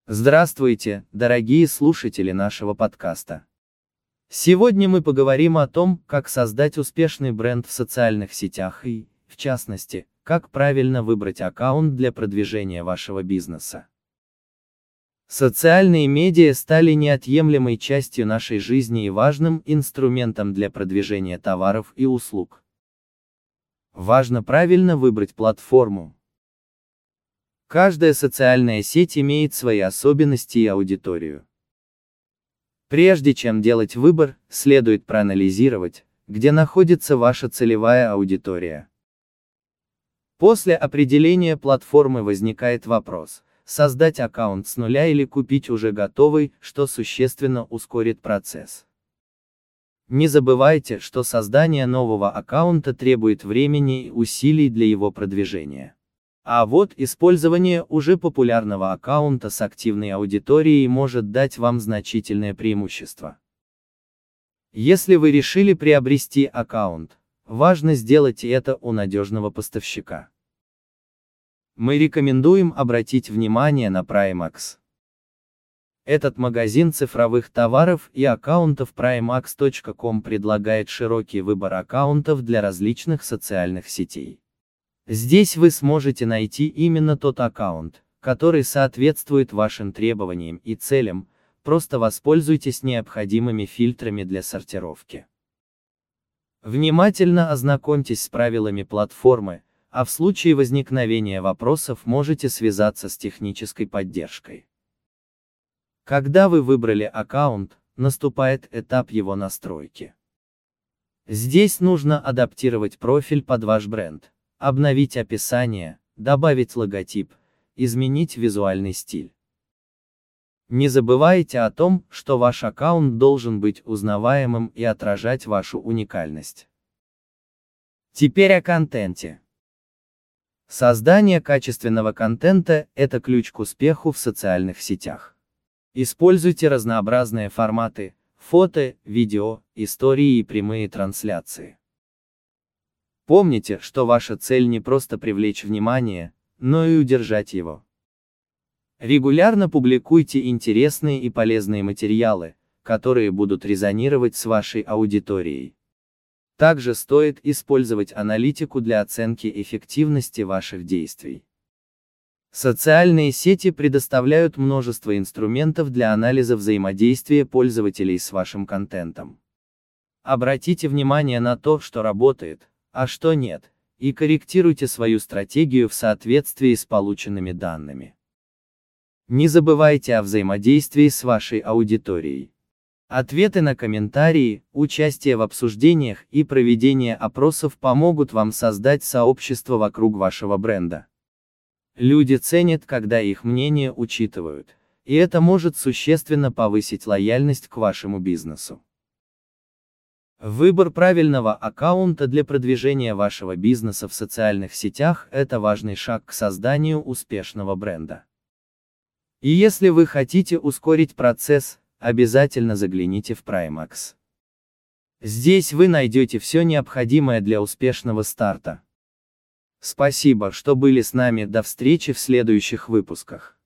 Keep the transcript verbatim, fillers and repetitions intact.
Здравствуйте, дорогие слушатели нашего подкаста. Сегодня мы поговорим о том, как создать успешный бренд в социальных сетях и, в частности, как правильно выбрать аккаунт для продвижения вашего бизнеса. Социальные медиа стали неотъемлемой частью нашей жизни и важным инструментом для продвижения товаров и услуг. Важно правильно выбрать платформу. Каждая социальная сеть имеет свои особенности и аудиторию. Прежде чем делать выбор, следует проанализировать, где находится ваша целевая аудитория. После определения платформы возникает вопрос: создать аккаунт с нуля или купить уже готовый, что существенно ускорит процесс. Не забывайте, что создание нового аккаунта требует времени и усилий для его продвижения. А вот использование уже популярного аккаунта с активной аудиторией может дать вам значительное преимущество. Если вы решили приобрести аккаунт, важно сделать это у надежного поставщика. Мы рекомендуем обратить внимание на Primax. Этот магазин цифровых товаров и аккаунтов primax точка ком предлагает широкий выбор аккаунтов для различных социальных сетей. Здесь вы сможете найти именно тот аккаунт, который соответствует вашим требованиям и целям, просто воспользуйтесь необходимыми фильтрами для сортировки. Внимательно ознакомьтесь с правилами платформы, а в случае возникновения вопросов можете связаться с технической поддержкой. Когда вы выбрали аккаунт, наступает этап его настройки. Здесь нужно адаптировать профиль под ваш бренд, обновить описание, добавить логотип, изменить визуальный стиль. Не забывайте о том, что ваш аккаунт должен быть узнаваемым и отражать вашу уникальность. Теперь о контенте. Создание качественного контента – это ключ к успеху в социальных сетях. Используйте разнообразные форматы – фото, видео, истории и прямые трансляции. Помните, что ваша цель не просто привлечь внимание, но и удержать его. Регулярно публикуйте интересные и полезные материалы, которые будут резонировать с вашей аудиторией. Также стоит использовать аналитику для оценки эффективности ваших действий. Социальные сети предоставляют множество инструментов для анализа взаимодействия пользователей с вашим контентом. Обратите внимание на то, что работает, а что нет, и корректируйте свою стратегию в соответствии с полученными данными. Не забывайте о взаимодействии с вашей аудиторией. Ответы на комментарии, участие в обсуждениях и проведение опросов помогут вам создать сообщество вокруг вашего бренда. Люди ценят, когда их мнение учитывают, и это может существенно повысить лояльность к вашему бизнесу. Выбор правильного аккаунта для продвижения вашего бизнеса в социальных сетях – это важный шаг к созданию успешного бренда. И если вы хотите ускорить процесс, обязательно загляните в Primax. Здесь вы найдете все необходимое для успешного старта. Спасибо, что были с нами, до встречи в следующих выпусках.